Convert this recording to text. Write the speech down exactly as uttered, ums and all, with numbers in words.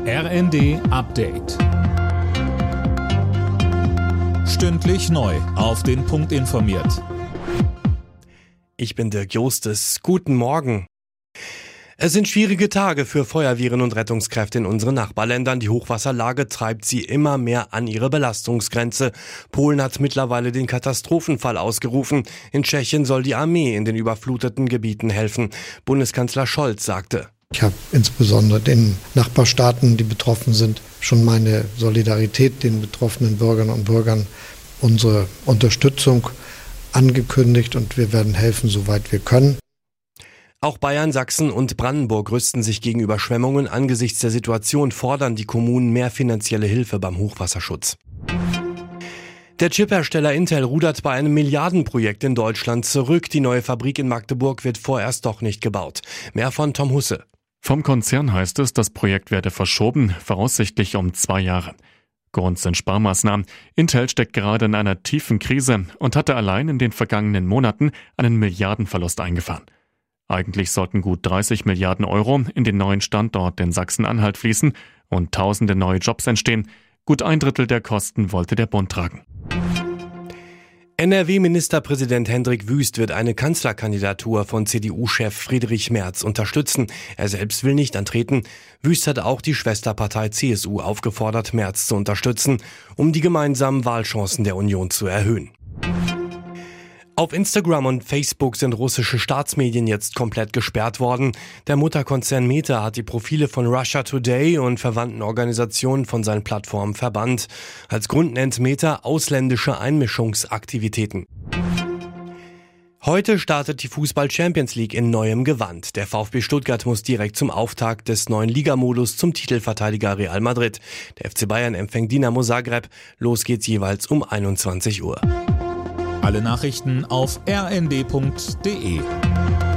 R N D Update. Stündlich neu auf den Punkt informiert. Ich bin Dirk Jostes. Guten Morgen. Es sind schwierige Tage für Feuerwehren und Rettungskräfte in unseren Nachbarländern. Die Hochwasserlage treibt sie immer mehr an ihre Belastungsgrenze. Polen hat mittlerweile den Katastrophenfall ausgerufen. In Tschechien soll die Armee in den überfluteten Gebieten helfen. Bundeskanzler Scholz sagte: Ich habe insbesondere den Nachbarstaaten, die betroffen sind, schon meine Solidarität den betroffenen Bürgerinnen und Bürgern, unsere Unterstützung angekündigt, und wir werden helfen, soweit wir können. Auch Bayern, Sachsen und Brandenburg rüsten sich gegen Überschwemmungen. Angesichts der Situation fordern die Kommunen mehr finanzielle Hilfe beim Hochwasserschutz. Der Chiphersteller Intel rudert bei einem Milliardenprojekt in Deutschland zurück. Die neue Fabrik in Magdeburg wird vorerst doch nicht gebaut. Mehr von Tom Husse. Vom Konzern heißt es, das Projekt werde verschoben, voraussichtlich um zwei Jahre. Grund sind Sparmaßnahmen. Intel steckt gerade in einer tiefen Krise und hatte allein in den vergangenen Monaten einen Milliardenverlust eingefahren. Eigentlich sollten gut dreißig Milliarden Euro in den neuen Standort in Sachsen-Anhalt fließen und tausende neue Jobs entstehen. Gut ein Drittel der Kosten wollte der Bund tragen. N R W-Ministerpräsident Hendrik Wüst wird eine Kanzlerkandidatur von C D U-Chef Friedrich Merz unterstützen. Er selbst will nicht antreten. Wüst hat auch die Schwesterpartei C S U aufgefordert, Merz zu unterstützen, um die gemeinsamen Wahlchancen der Union zu erhöhen. Auf Instagram und Facebook sind russische Staatsmedien jetzt komplett gesperrt worden. Der Mutterkonzern Meta hat die Profile von Russia Today und verwandten Organisationen von seinen Plattformen verbannt. Als Grund nennt Meta ausländische Einmischungsaktivitäten. Heute startet die Fußball-Champions League in neuem Gewand. Der VfB Stuttgart muss direkt zum Auftakt des neuen Ligamodus zum Titelverteidiger Real Madrid. Der F C Bayern empfängt Dinamo Zagreb. Los geht's jeweils um einundzwanzig Uhr. Alle Nachrichten auf r n d punkt d e.